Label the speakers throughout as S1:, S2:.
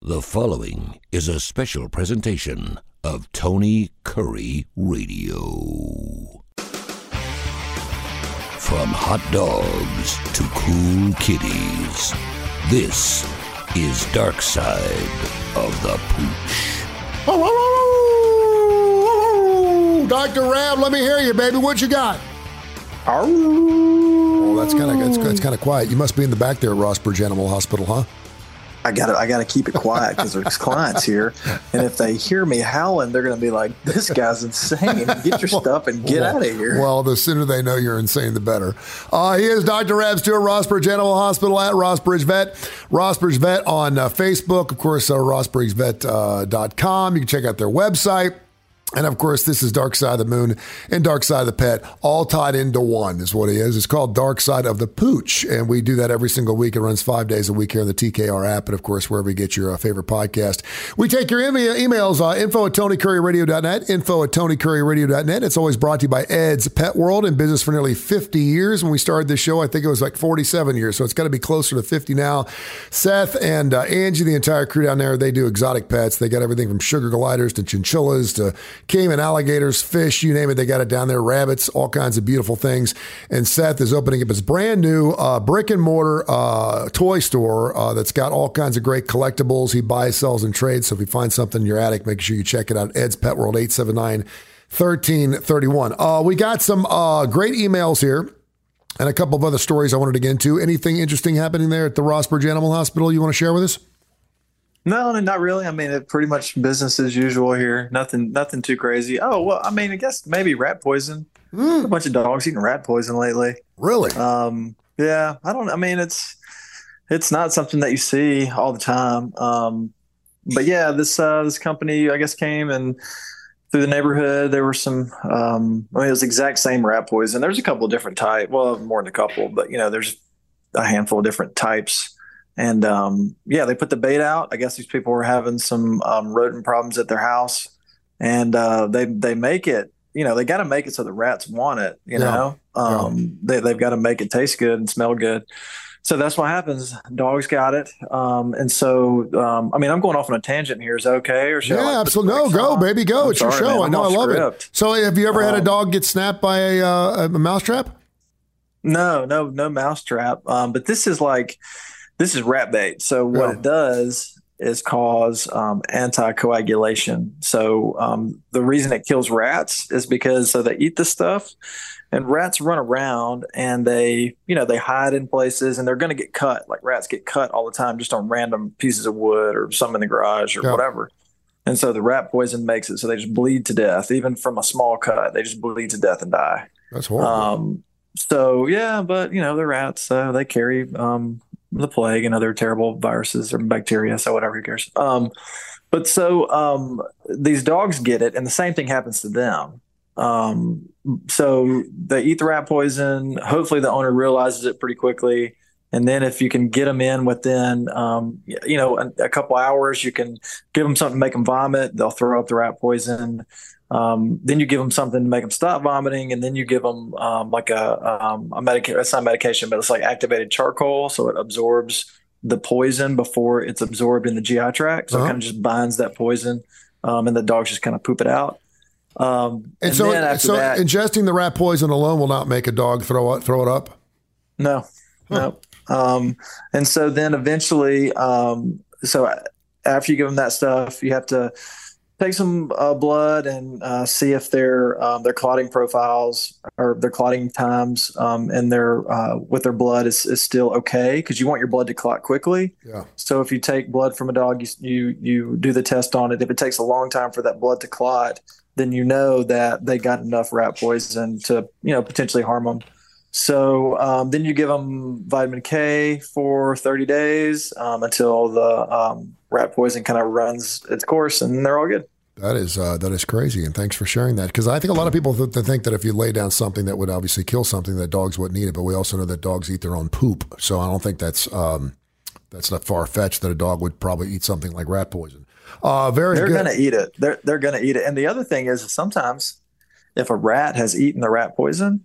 S1: The following is a special presentation of Tony Curry Radio. From hot dogs to cool kitties, this is Dark Side of the Pooch.
S2: Dr. Rab, let me hear you, baby. What you got?
S3: Oh,
S2: that's kind of quiet. You must be in the back there at Rossbridge Animal Hospital, huh?
S3: I gotta keep it quiet because there's clients here, and if they hear me howling, they're gonna be like, "This guy's insane! Get your stuff and get out of here."
S2: Well, the sooner they know you're insane, the better. He is Dr. Rab Stewart, Rossbridge Animal Hospital at Rossbridge Vet. Rossbridge Vet on Facebook, of course, rossbridgevet.com. You can check out their website. And, of course, this is Dark Side of the Moon and Dark Side of the Pet, all tied into one is what he is. It's called Dark Side of the Pooch, and we do that every single week. It runs 5 days a week here on the TKR app and, of course, wherever you get your favorite podcast. We take your emails, info at TonyCurryRadio.net, info at TonyCurryRadio.net. It's always brought to you by Ed's Pet World, in business for nearly 50 years. When we started this show, I think it was like 47 years, so it's got to be closer to 50 now. Seth and Angie, the entire crew down there, they do exotic pets. They got everything from sugar gliders to chinchillas to caiman alligators, fish, you name it, they got it down there, rabbits, all kinds of beautiful things. And Seth is opening up his brand new brick and mortar toy store that's got all kinds of great collectibles. He buys, sells, and trades. So if you find something in your attic, make sure you check it out. Ed's Pet World, 879-1331. We got some great emails here and a couple of other stories I wanted to get into. Anything interesting happening there at the Rossbridge Animal Hospital you want to share with us?
S3: No, not really. I mean, it's pretty much business as usual here. Nothing too crazy. Oh, well, I mean, I guess maybe rat poison. A bunch of dogs eating rat poison lately.
S2: Really?
S3: Yeah. I mean, it's not something that you see all the time. But yeah, this company, I guess, came and through the neighborhood, there were some, I mean, it was the exact same rat poison. There's a couple of different types. Well, more than a couple, but there's a handful of different types. And, they put the bait out. I guess these people were having some rodent problems at their house. And they make it, they got to make it so the rats want it, know. They've got to make it taste good and smell good. So that's what happens. Dogs got it. And so, I mean, I'm going off on a tangent here. Is that okay? Or
S2: absolutely. No, go, baby, go. It's your show. I know. I love it. So have you ever had a dog get snapped by a mousetrap?
S3: No mousetrap. But this is rat bait. So what it does is cause anticoagulation. So the reason it kills rats is because they eat the stuff, and rats run around and they hide in places, and they're going to get cut. Like rats get cut all the time just on random pieces of wood or some in the garage or whatever. And so the rat poison makes it so they just bleed to death, even from a small cut. They just bleed to death and die.
S2: That's horrible.
S3: But they're rats, so they carry the plague and other terrible viruses or bacteria, so whatever, who cares. These dogs get it, and the same thing happens to them. So they eat the rat poison. Hopefully the owner realizes it pretty quickly. And then if you can get them in within, a couple hours, you can give them something to make them vomit. They'll throw up the rat poison. Then you give them something to make them stop vomiting, and then you give them like a medication. It's not medication, but it's like activated charcoal, so it absorbs the poison before it's absorbed in the GI tract. So it kind of just binds that poison, and the dogs just kind of poop it out.
S2: So ingesting the rat poison alone will not make a dog throw it up?
S3: No. And so then eventually, so after you give them that stuff, you have to take some blood and see if their clotting profiles or their clotting times and their with their blood is still okay, because you want your blood to clot quickly. Yeah. So if you take blood from a dog, you do the test on it. If it takes a long time for that blood to clot, then you know that they got enough rat poison to potentially harm them. So then you give them vitamin K for 30 days until the rat poison kind of runs its course, and they're all good.
S2: That is crazy, and thanks for sharing that, because I think a lot of people think that if you lay down something that would obviously kill something, that dogs wouldn't eat it, but we also know that dogs eat their own poop, so I don't think that's not far-fetched that a dog would probably eat something like rat poison.
S3: They're going to eat it. They're going to eat it, and the other thing is sometimes if a rat has eaten the rat poison,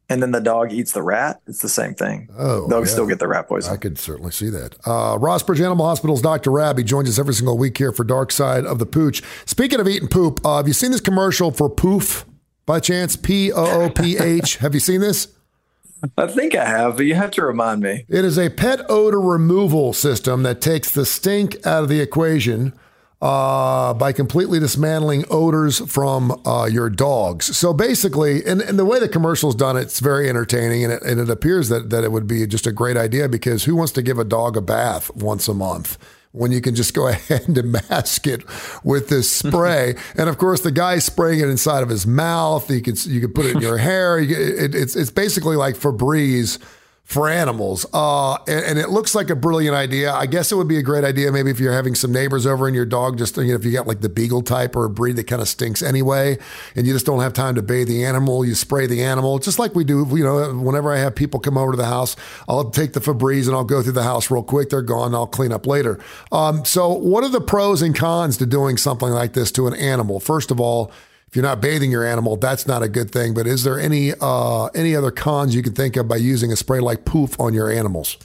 S3: and then the dog eats the rat, it's the same thing.
S2: Oh,
S3: They'll still get the rat poison.
S2: I could certainly see that. Rossbridge Animal Hospital's Dr. Rab, he joins us every single week here for Dark Side of the Pooch. Speaking of eating poop, have you seen this commercial for Poof by chance? P-O-O-P-H. Have you seen this?
S3: I think I have, but you have to remind me.
S2: It is a pet odor removal system that takes the stink out of the equation by completely dismantling odors from your dogs. So basically, and the way the commercial's done, it's very entertaining, and it appears that it would be just a great idea, because who wants to give a dog a bath once a month when you can just go ahead and mask it with this spray? And of course, the guy's spraying it inside of his mouth. You can put it in your hair. It's basically like Febreze for animals. And it looks like a brilliant idea. I guess it would be a great idea maybe if you're having some neighbors over and your dog just, if you got like the beagle type or a breed that kind of stinks anyway, and you just don't have time to bathe the animal, you spray the animal, just like we do, whenever I have people come over to the house, I'll take the Febreze and I'll go through the house real quick. They're gone. I'll clean up later. So what are the pros and cons to doing something like this to an animal? First of all, if you're not bathing your animal, that's not a good thing. But is there any other cons you can think of by using a spray like Poof on your animals?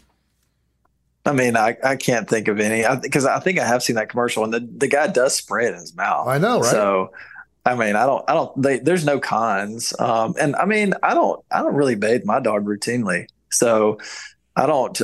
S3: I mean, I can't think of any, because I think I have seen that commercial, and the guy does spray it in his mouth.
S2: I know, right?
S3: So, I mean, there's no cons. And I mean, I don't really bathe my dog routinely. So I don't,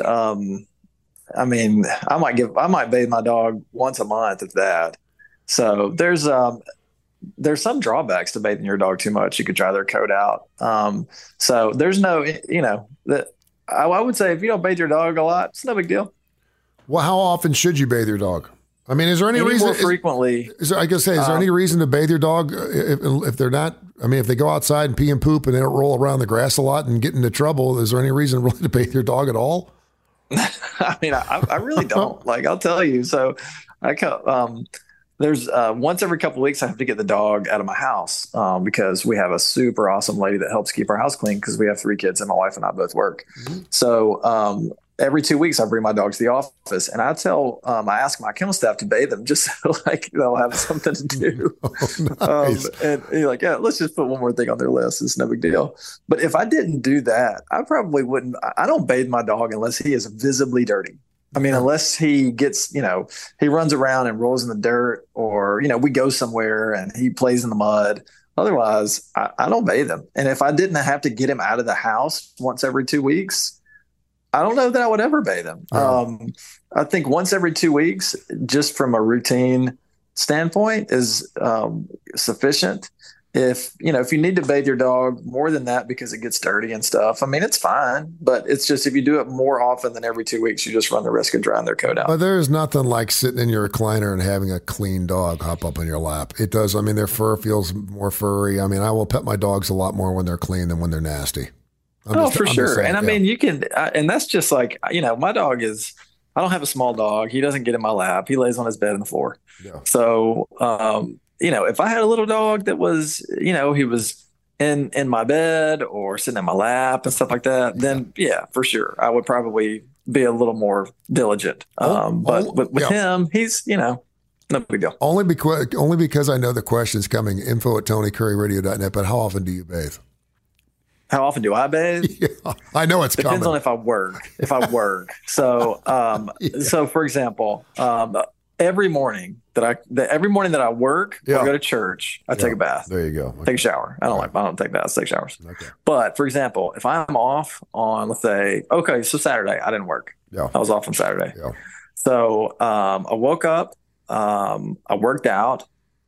S3: I mean, I might bathe my dog once a month, if that. So there's some drawbacks to bathing your dog too much. You could dry their coat out. So there's no, that I would say if you don't bathe your dog a lot, it's no big deal.
S2: Well, how often should you bathe your dog? I mean, is there any reason?
S3: More frequently.
S2: Is there any reason to bathe your dog if they're not? I mean, if they go outside and pee and poop and they don't roll around the grass a lot and get into trouble, is there any reason really to bathe your dog at all?
S3: I mean, I really don't. Like, I'll tell you. So there's once every couple of weeks I have to get the dog out of my house because we have a super awesome lady that helps keep our house clean, because we have 3 kids and my wife and I both work. Mm-hmm. So every 2 weeks I bring my dog to the office, and I ask my kennel staff to bathe them just so like they'll have something to do. Oh, nice. And you're like, yeah, let's just put one more thing on their list. It's no big deal. But if I didn't do that, I probably wouldn't. I don't bathe my dog unless he is visibly dirty. I mean, unless he gets, he runs around and rolls in the dirt, or, we go somewhere and he plays in the mud. Otherwise, I don't bathe him. And if I didn't have to get him out of the house once every 2 weeks, I don't know that I would ever bathe him. Oh. I think once every 2 weeks, just from a routine standpoint, is sufficient. If you need to bathe your dog more than that because it gets dirty and stuff, I mean, it's fine. But it's just, if you do it more often than every 2 weeks, you just run the risk of drying their coat out.
S2: But there's nothing like sitting in your recliner and having a clean dog hop up in your lap. It does. I mean, their fur feels more furry. I mean, I will pet my dogs a lot more when they're clean than when they're nasty.
S3: For sure. And I mean, you can, and that's just like, my dog I don't have a small dog. He doesn't get in my lap. He lays on his bed on the floor. Yeah. So, if I had a little dog that was, he was in my bed or sitting in my lap and stuff like that, then yeah, for sure, I would probably be a little more diligent. But with him, he's, no big deal.
S2: Only because I know the question's coming. info@TonyCurryRadio.net. But how often do you bathe?
S3: How often do I bathe?
S2: Yeah, I know it's
S3: depends
S2: coming.
S3: on if I work. So, so for example, every morning that I work or go to church, I take a bath.
S2: There you go. Okay.
S3: Take a shower. I don't take baths, take showers. Okay. But for example, if I'm off on, let's say, so Saturday, I didn't work. Yeah. I was off on Saturday. Yeah. So I woke up, I worked out,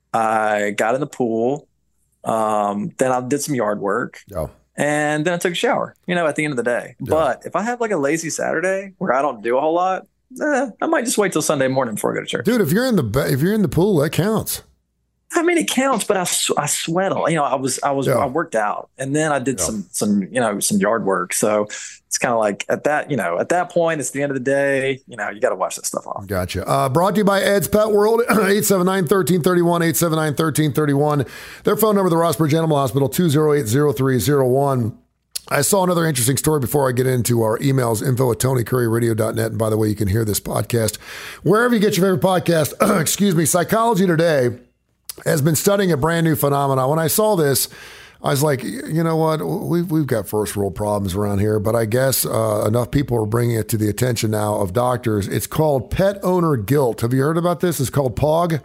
S3: I got in the pool, then I did some yard work. Yeah. And then I took a shower, at the end of the day. Yeah. But if I have like a lazy Saturday where I don't do a whole lot, I might just wait till Sunday morning before I go to church.
S2: Dude, if you're in the pool, that counts.
S3: I mean, it counts, but I sweat. I worked out, and then I did some yard work. So it's kind of like at that point, it's the end of the day. You got to wash that stuff off.
S2: Gotcha. Brought to you by Ed's Pet World, 879-1331, 879-1331. Their phone number, the Rossbridge Animal Hospital, 208-0301. I saw another interesting story before I get into our emails, info@TonyCurryRadio.net. And by the way, you can hear this podcast wherever you get your favorite podcast. Excuse me. Psychology Today has been studying a brand new phenomenon. When I saw this, I was like, you know what? We've got first world problems around here, but I guess enough people are bringing it to the attention now of doctors. It's called pet owner guilt. Have you heard about this? It's called POG.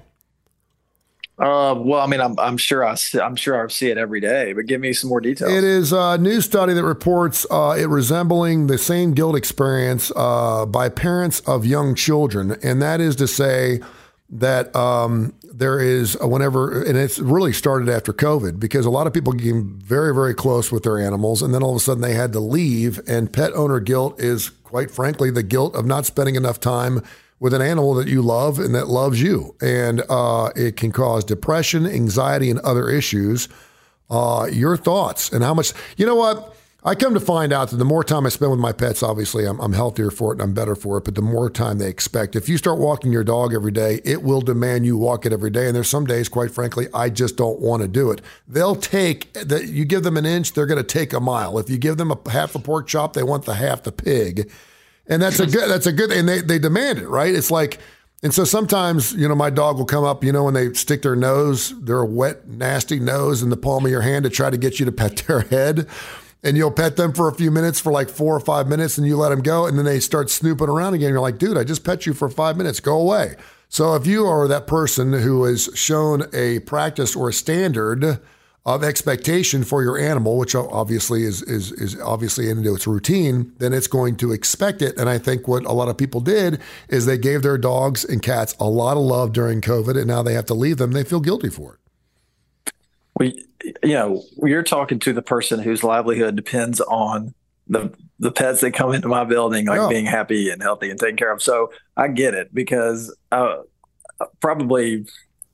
S3: Well, I mean, I'm sure I see it every day, but give me some more details.
S2: It is a new study that reports it resembling the same guilt experience by parents of young children, and that is to say that there is whenever, and it's really started after COVID because a lot of people became very, very close with their animals, and then all of a sudden they had to leave. And pet owner guilt is, quite frankly, the guilt of not spending enough time with an animal that you love and that loves you. And it can cause depression, anxiety, and other issues. Your thoughts and how much, you know what? I come to find out that the more time I spend with my pets, obviously I'm healthier for it and I'm better for it, but the more time they expect. If you start walking your dog every day, it will demand you walk it every day. And there's some days, quite frankly, I just don't want to do it. They'll take that. You give them an inch, they're going to take a mile. If you give them half a pork chop, they want the half the pig. And that's a good, and they demand it, right? It's like, and so sometimes, you know, my dog will come up, you know, when they stick their nose, their wet, nasty nose in the palm of your hand to try to get you to pet their head. And you'll pet them for a few minutes, for like 4 or 5 minutes, and you let them go. And then they start snooping around again. You're like, dude, I just pet you for 5 minutes. Go away. So if you are that person who has shown a practice or a standard of expectation for your animal, which obviously is obviously into its routine, then it's going to expect it. And I think what a lot of people did is they gave their dogs and cats a lot of love during COVID, and now they have to leave them. They feel guilty for it.
S3: Well, you know, you're talking to the person whose livelihood depends on the pets that come into my building, like being happy and healthy and taken care of. So I get it, because probably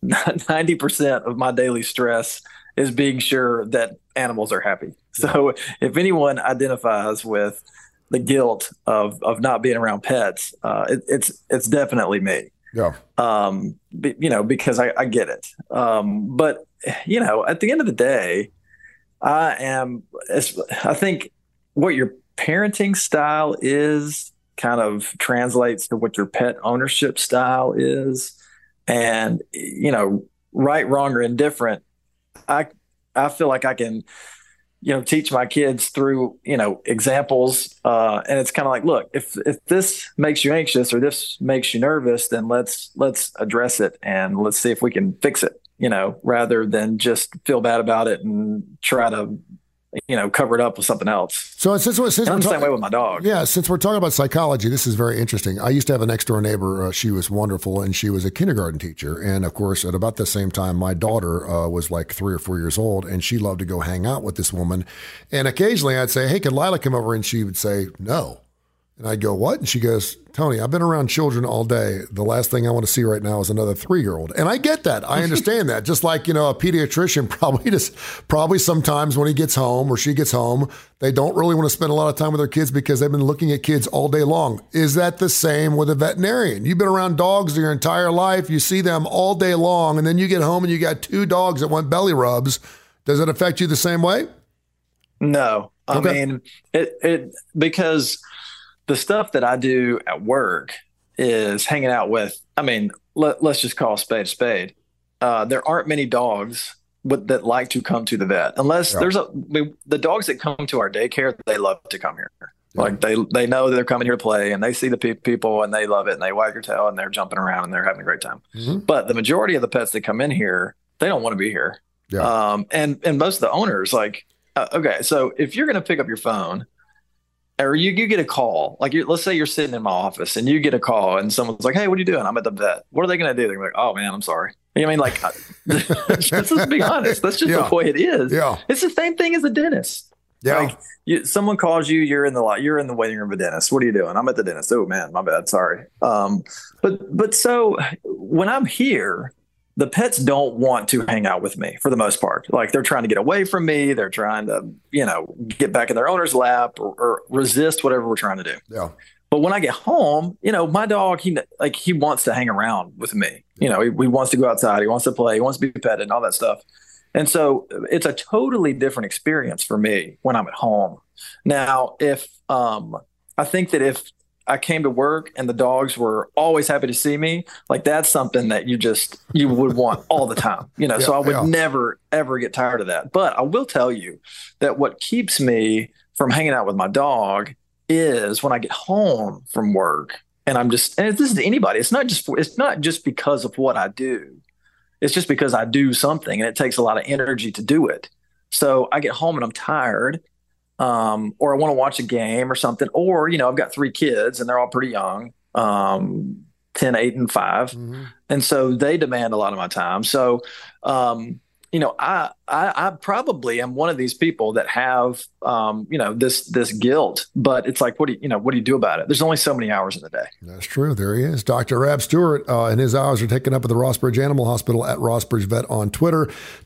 S3: 90% of my daily stress is being sure that animals are happy. So if anyone identifies with the guilt of not being around pets, it's definitely me.
S2: Yeah.
S3: You know, because I get it. But you know, at the end of the day, I think what your parenting style is kind of translates to what your pet ownership style is. And, you know, right, wrong, or indifferent, I feel like I can, you know, teach my kids through, you know, examples. And it's kind of like, look, if this makes you anxious or this makes you nervous, then let's address it and let's see if we can fix it, you know, rather than just feel bad about it and try to, you know, cover it up with something else.
S2: So since
S3: I'm the same way with my dog.
S2: Yeah, since we're talking about psychology, this is very interesting. I used to have a next door neighbor. She was wonderful, and she was a kindergarten teacher. And of course, at about the same time, my daughter was like 3 or 4 years old, and she loved to go hang out with this woman. And occasionally, I'd say, "Hey, can Lila come over?" And she would say, "No." And I'd go, "What?" And she goes, "Tony, I've been around children all day. The last thing I want to see right now is another 3-year-old." And I get that. I understand that. Just like, you know, a pediatrician probably sometimes when he gets home or she gets home, they don't really want to spend a lot of time with their kids because they've been looking at kids all day long. Is that the same with a veterinarian? You've been around dogs your entire life. You see them all day long, and then you get home and you got 2 dogs that want belly rubs. Does it affect you the same way?
S3: No.
S2: Okay.
S3: I mean, it because the stuff that I do at work is hanging out with, I mean, let's just call a spade. There aren't many dogs that like to come to the vet unless the dogs that come to our daycare, they love to come here. Yeah. Like they know that they're coming here to play, and they see the people and they love it, and they wag their tail and they're jumping around and they're having a great time. Mm-hmm. But the majority of the pets that come in here, they don't want to be here. Yeah. And most of the owners, like, okay, so if you're going to pick up your phone, or you get a call, like let's say you're sitting in my office and you get a call and someone's like, "Hey, what are you doing?" "I'm at the vet." "What are they going to do?" They're like, "Oh man, I'm sorry." You know what I mean? Like, let's be honest. That's just the way it is. Yeah. It's the same thing as a dentist. Yeah. Like someone calls you, you're in the waiting room of a dentist. "What are you doing?" "I'm at the dentist." "Oh man, my bad. Sorry." But so when I'm here, the pets don't want to hang out with me for the most part. Like they're trying to get away from me. They're trying to, you know, get back in their owner's lap or resist whatever we're trying to do. Yeah. But when I get home, you know, my dog, he wants to hang around with me. You know, he wants to go outside. He wants to play. He wants to be petted and all that stuff. And so it's a totally different experience for me when I'm at home. Now, if I think that if I came to work and the dogs were always happy to see me, like that's something that you would want all the time, you know. So I would never ever get tired of that. But I will tell you that what keeps me from hanging out with my dog is when I get home from work and and this is anybody. It's not just because of what I do. It's just because I do something and it takes a lot of energy to do it. So I get home and I'm tired, or I want to watch a game or something, or, you know, I've got 3 kids and they're all pretty young, 10, 8, and 5. Mm-hmm. And so they demand a lot of my time. So, you know, I probably am one of these people that have, you know, this guilt, but it's like, what do you do about it? There's only so many hours in the day.
S2: That's true. There he is. Dr. Rab Stewart, and his hours are taken up at the Rossbridge Animal Hospital at Rossbridge Vet on Twitter,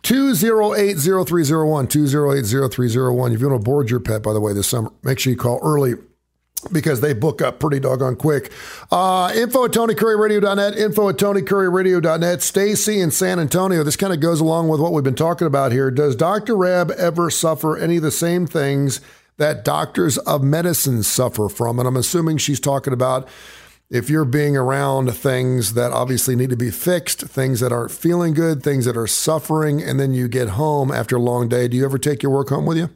S2: 208-0301, 208-0301. If you want to board your pet, by the way, this summer, make sure you call early, because they book up pretty doggone quick. Info at TonyCurryRadio.net, info at TonyCurryRadio.net. Stacy in San Antonio, this kind of goes along with what we've been talking about here. Does Dr. Rab ever suffer any of the same things that doctors of medicine suffer from? And I'm assuming she's talking about if you're being around things that obviously need to be fixed, things that aren't feeling good, things that are suffering, and then you get home after a long day. Do you ever take your work home with you?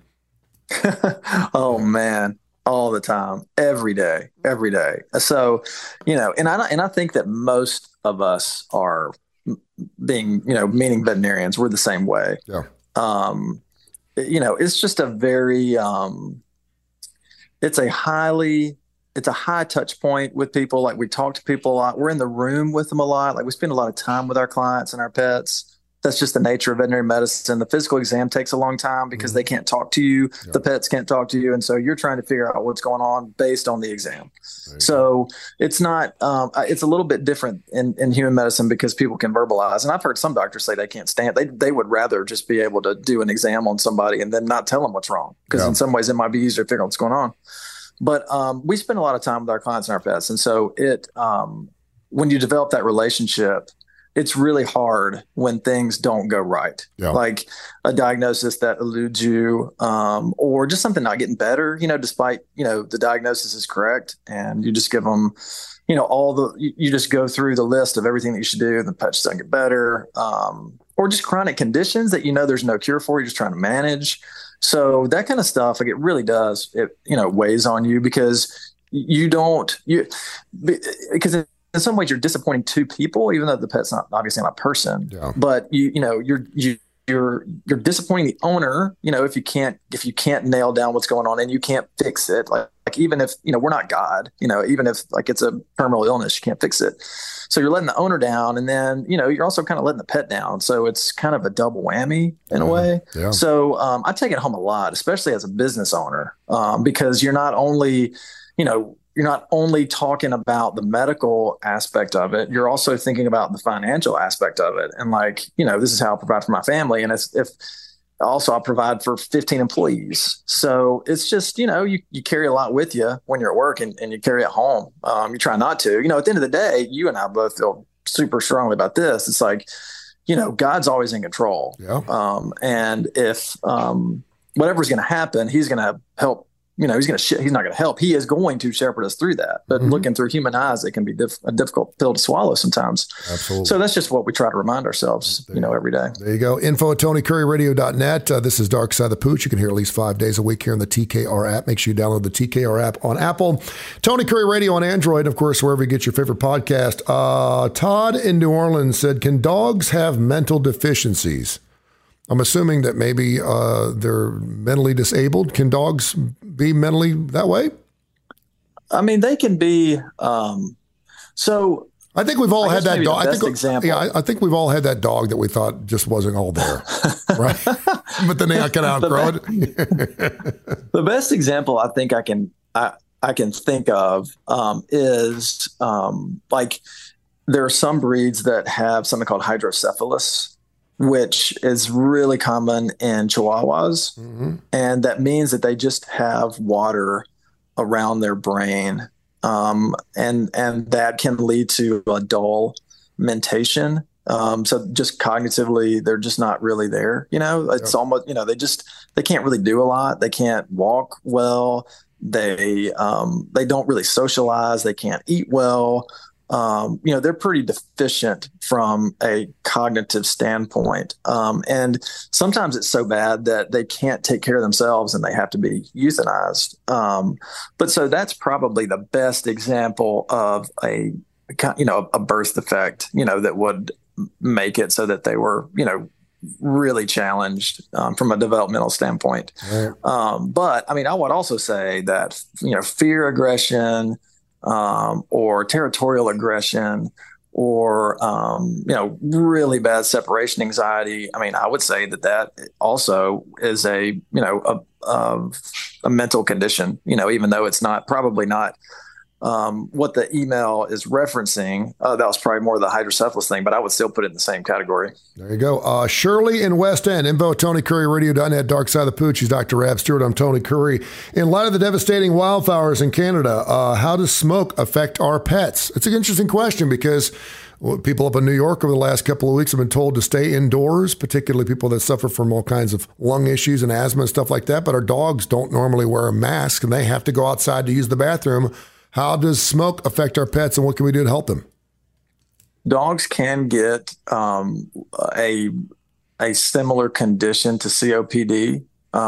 S3: Oh, man. All the time, every day. So, you know, and I think that most of us are being, you know, meaning veterinarians, we're the same way.
S2: Yeah.
S3: You know, it's just a very, it's a high touch point with people. Like, we talk to people a lot. We're in the room with them a lot. Like, we spend a lot of time with our clients and our pets. That's just the nature of veterinary medicine. The physical exam takes a long time because they can't talk to you. Yeah. The pets can't talk to you. And so you're trying to figure out what's going on based on the exam. So it's not, it's a little bit different in human medicine because people can verbalize. And I've heard some doctors say they can't stand, they would rather just be able to do an exam on somebody and then not tell them what's wrong. Because in some ways it might be easier to figure out what's going on. But we spend a lot of time with our clients and our pets. And so when you develop that relationship, it's really hard when things don't go right, like a diagnosis that eludes you, or just something not getting better, you know, despite, you know, the diagnosis is correct. And you just give them, you know, you just go through the list of everything that you should do and the pet just doesn't get better, or just chronic conditions that, you know, there's no cure for, you're just trying to manage. So that kind of stuff, like, it really does, you know, weighs on you because because in some ways you're disappointing 2 people, even though the pet's obviously not a person, but you're disappointing the owner, you know, if you can't nail down what's going on and you can't fix it. Like even if, you know, we're not God, you know, even if like it's a terminal illness, you can't fix it. So you're letting the owner down, and then, you know, you're also kind of letting the pet down. So it's kind of a double whammy in a way. Yeah. So I take it home a lot, especially as a business owner, because you're not only talking about the medical aspect of it, you're also thinking about the financial aspect of it. And, like, you know, this is how I provide for my family. And if also I'll provide for 15 employees. So it's just, you know, you carry a lot with you when you're at work and you carry it home. You try not to, you know, at the end of the day, you and I both feel super strongly about this. It's like, you know, God's always in control. Yeah. And if whatever's going to happen, he's going to help. You know, he's not going to help. He is going to shepherd us through that. But looking through human eyes, it can be a difficult pill to swallow sometimes. Absolutely. So that's just what we try to remind ourselves, you know, every day. There
S2: you go. Info at TonyCurryRadio.net. This is Dark Side of the Pooch. You can hear at least 5 days a week here on the TKR app. Make sure you download the TKR app on Apple. Tony Curry Radio on Android, and of course, wherever you get your favorite podcast. Todd in New Orleans said, can dogs have mental deficiencies? I'm assuming that maybe they're mentally disabled. Can dogs be mentally that way?
S3: I mean, they can be. So
S2: I think we've all had that dog.
S3: Example.
S2: Yeah, I think we've all had that dog that we thought just wasn't all there, right? But then they can outgrow it.
S3: The best example I think I can think of is like, there are some breeds that have something called hydrocephalus, which is really common in Chihuahuas. Mm-hmm. And that means that they just have water around their brain. And that can lead to a dull mentation. So just cognitively, they're just not really there. You know, it's almost, you know, they can't really do a lot. They can't walk well. They don't really socialize. They can't eat well. They're pretty deficient from a cognitive standpoint. And sometimes it's so bad that they can't take care of themselves and they have to be euthanized. But so that's probably the best example of a birth defect, that would make it so that they were, really challenged from a developmental standpoint.
S2: Right.
S3: But I mean, I would also say that, fear, aggression, or territorial aggression, or really bad separation anxiety. I mean, I would say that also is a mental condition. Even though it's probably not what the email is referencing. That was probably more the hydrocephalus thing, but I would still put it in the same category.
S2: There you go. Shirley in West End, info at TonyCurryRadio.net, Dark Side of the Pooch. He's Dr. Rab Stewart. I'm Tony Curry. In light of the devastating wildfires in Canada, how does smoke affect our pets? It's an interesting question because people up in New York over the last couple of weeks have been told to stay indoors, particularly people that suffer from all kinds of lung issues and asthma and stuff like that. But our dogs don't normally wear a mask and they have to go outside to use the bathroom. How does smoke affect our pets, and what can we do to help them?
S3: Dogs can get a similar condition to COPD.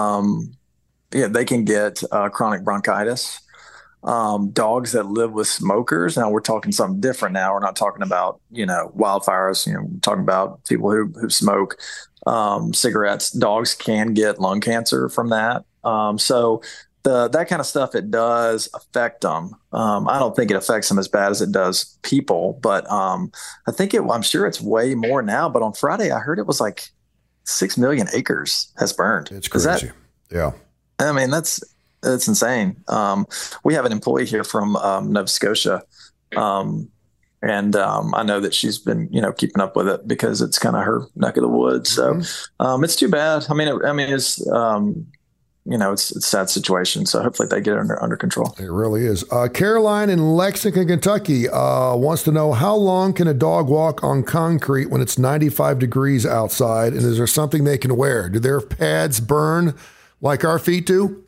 S3: They can get chronic bronchitis. Dogs that live with smokers. Now we're talking something different. Now we're not talking about wildfires. We're talking about people who smoke cigarettes. Dogs can get lung cancer from that. So that kind of stuff, it does affect them. I don't think it affects them as bad as it does people, but I'm sure it's way more now. But on Friday, I heard it was like 6 million acres has burned.
S2: It's crazy.
S3: Yeah. I mean, that's insane. We have an employee here from Nova Scotia, and I know that she's been, keeping up with it because it's kind of her neck of the woods. So it's too bad. It's a sad situation. So hopefully they get it under control.
S2: It really is. Caroline in Lexington, Kentucky wants to know, how long can a dog walk on concrete when it's 95 degrees outside? And is there something they can wear? Do their pads burn like our feet do?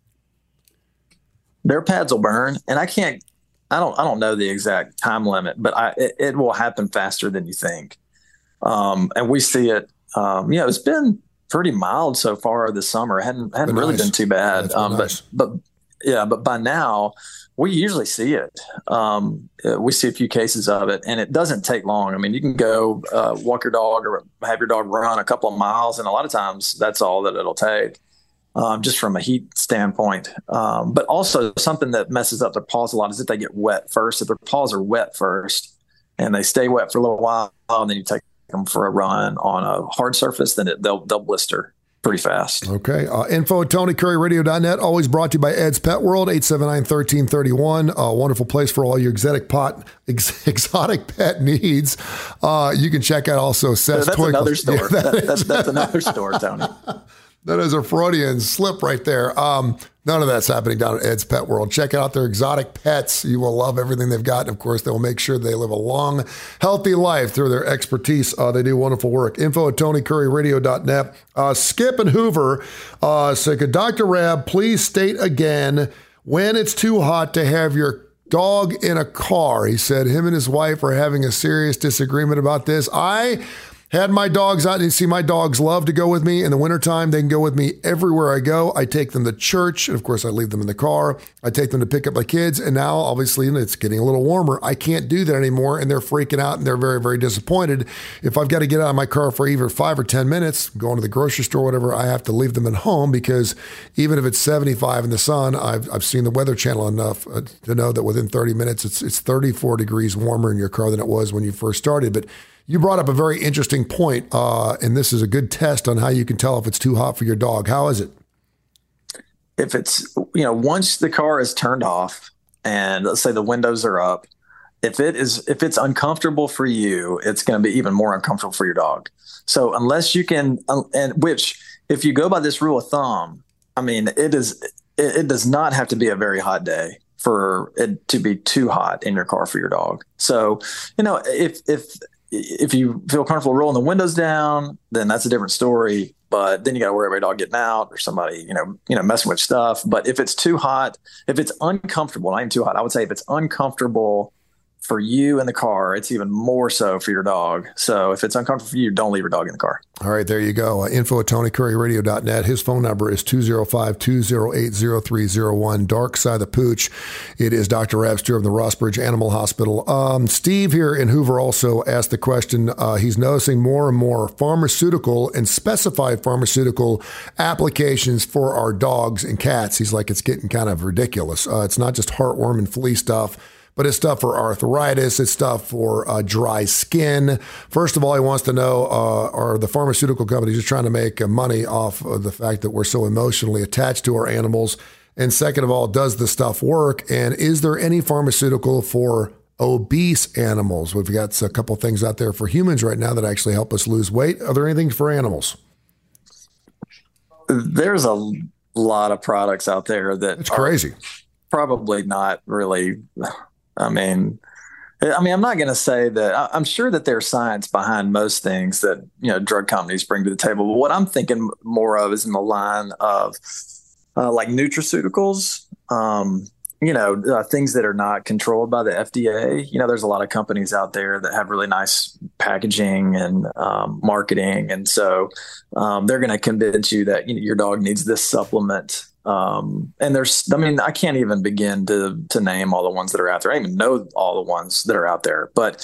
S3: Their pads will burn. And I don't know the exact time limit, but it will happen faster than you think. And we see it, it's been pretty mild so far this summer. It hadn't really been too bad.
S2: Nice.
S3: But by now we usually see it. We see a few cases of it, and it doesn't take long. I mean, you can go walk your dog or have your dog run a couple of miles, and a lot of times that's all that it'll take, just from a heat standpoint. But also something that messes up their paws a lot is if they get wet first. If their paws are wet first and they stay wet for a little while, and then you take them for a run on a hard surface, then they'll blister pretty fast.
S2: Okay. Info at TonyCurryRadio.net. Always brought to you by Ed's Pet World, 879-1331. A wonderful place for all your exotic pet needs. You can check out also Seth's
S3: That's
S2: Toy
S3: another store.
S2: Yeah,
S3: that's another store, Tony.
S2: That is a Freudian slip right there. None of that's happening down at Ed's Pet World. Check out their exotic pets. You will love everything they've got. And of course, they will make sure they live a long, healthy life through their expertise. They do wonderful work. Info at TonyCurryRadio.net. Skip and Hoover say, could Dr. Rab please state again when it's too hot to have your dog in a car? He said him and his wife are having a serious disagreement about this. I had my dogs out, and you see my dogs love to go with me. In the wintertime, they can go with me everywhere I go. I take them to church, and of course, I leave them in the car. I take them to pick up my kids, and now, obviously, it's getting a little warmer. I can't do that anymore, and they're freaking out, and they're very, very disappointed. If I've got to get out of my car for either 5 or 10 minutes, going to the grocery store, whatever, I have to leave them at home because even if it's 75 in the sun, I've seen the Weather Channel enough to know that within 30 minutes, it's 34 degrees warmer in your car than it was when you first started. But you brought up a very interesting point, and this is a good test on how you can tell if it's too hot for your dog. How is it?
S3: If it's, once the car is turned off and let's say the windows are up, if it's uncomfortable for you, it's going to be even more uncomfortable for your dog. So unless you can, if you go by this rule of thumb, I mean, it does not have to be a very hot day for it to be too hot in your car for your dog. So, if you feel comfortable rolling the windows down, then that's a different story. but then you got to worry about your dog getting out or somebody, messing with stuff. But if it's too hot, if it's uncomfortable, not even too hot, I would say if it's uncomfortable for you in the car, it's even more so for your dog. So if it's uncomfortable for you, don't leave your dog in the car.
S2: All right, there you go. Info at TonyCurryRadio.net. His phone number is 205-208-0301. Dark Side of the Pooch. It is Dr. Rab Stewart of the Rossbridge Animal Hospital. Steve here in Hoover also asked the question. He's noticing more and more pharmaceutical and specified pharmaceutical applications for our dogs and cats. He's like, it's getting kind of ridiculous. It's not just heartworm and flea stuff, but it's stuff for arthritis. It's stuff for dry skin. First of all, he wants to know, are the pharmaceutical companies just trying to make money off of the fact that we're so emotionally attached to our animals? And second of all, does the stuff work? And is there any pharmaceutical for obese animals? We've got a couple things out there for humans right now that actually help us lose weight. Are there anything for animals?
S3: There's a lot of products out there that
S2: it's crazy.
S3: Probably not really. I'm not going to say that. I'm sure that there's science behind most things that, drug companies bring to the table. But what I'm thinking more of is in the line of like nutraceuticals, things that are not controlled by the FDA. There's a lot of companies out there that have really nice packaging and marketing. And so they're going to convince you that your dog needs this supplement. And I can't even begin to name all the ones that are out there. I don't even know all the ones that are out there, but,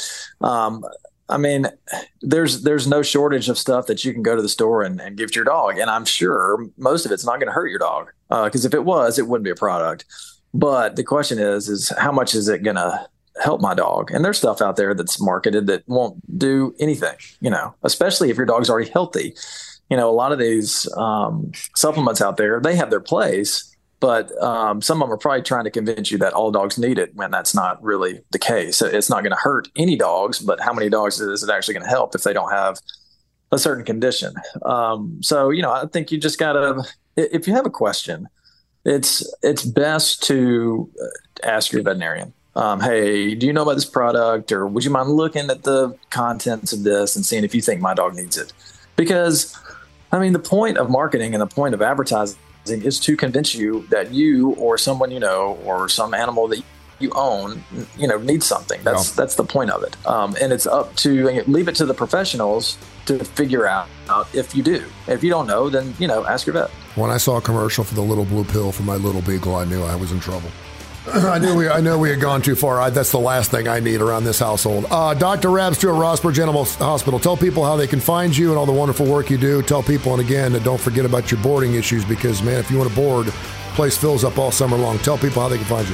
S3: there's no shortage of stuff that you can go to the store and give to your dog. And I'm sure most of it's not going to hurt your dog. Cause if it was, it wouldn't be a product. But the question is how much is it going to help my dog? And there's stuff out there that's marketed that won't do anything, especially if your dog's already healthy. A lot of these supplements out there, they have their place, but some of them are probably trying to convince you that all dogs need it when that's not really the case. It's not going to hurt any dogs, but how many dogs is it actually going to help if they don't have a certain condition? I think you just got to, if you have a question, it's best to ask your veterinarian. Hey, do you know about this product, or would you mind looking at the contents of this and seeing if you think my dog needs it? Because the point of marketing and the point of advertising is to convince you that you or someone or some animal that you own, needs something. That's the point of it. And it's up to leave it to the professionals to figure out if you do. If you don't know, then ask your vet. When
S2: I saw a commercial for the little blue pill for my little beagle, I knew I was in trouble. I know we had gone too far. That's the last thing I need around this household. Dr. Rab Stewart, Rossbridge Animal Hospital. Tell people how they can find you and all the wonderful work you do. Tell people, and again, don't forget about your boarding issues because, man, if you want to board, the place fills up all summer long. Tell people how they can find you.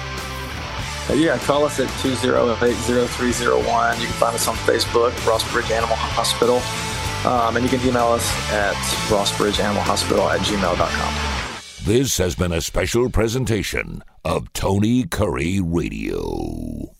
S3: Call us at 208-0301. You can find us on Facebook, Rossbridge Animal Hospital. And you can email us at rossbridgeanimalhospital@gmail.com.
S1: This has been a special presentation of Tony Curry Radio.